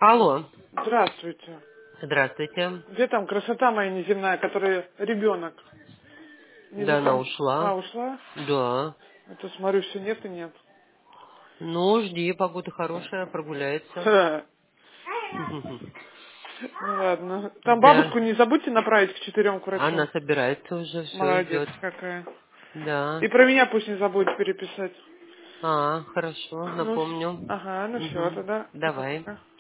Алло. Здравствуйте. Здравствуйте. Где там красота моя неземная, которая ребенок? Не Да, она запом... А, ушла. ушла? Да. Это смотрю, все нет и нет. Ну, жди, погода хорошая, прогуляется. Ха. Ну ладно. Там Да. бабушку не забудьте направить к 4 к Она врачу. собирается уже, все Молодец идет. какая. Да. И про меня пусть не забудет переписать. А, хорошо, Ну, напомню. ага, ну все, Угу. тогда Давай. пока-пока.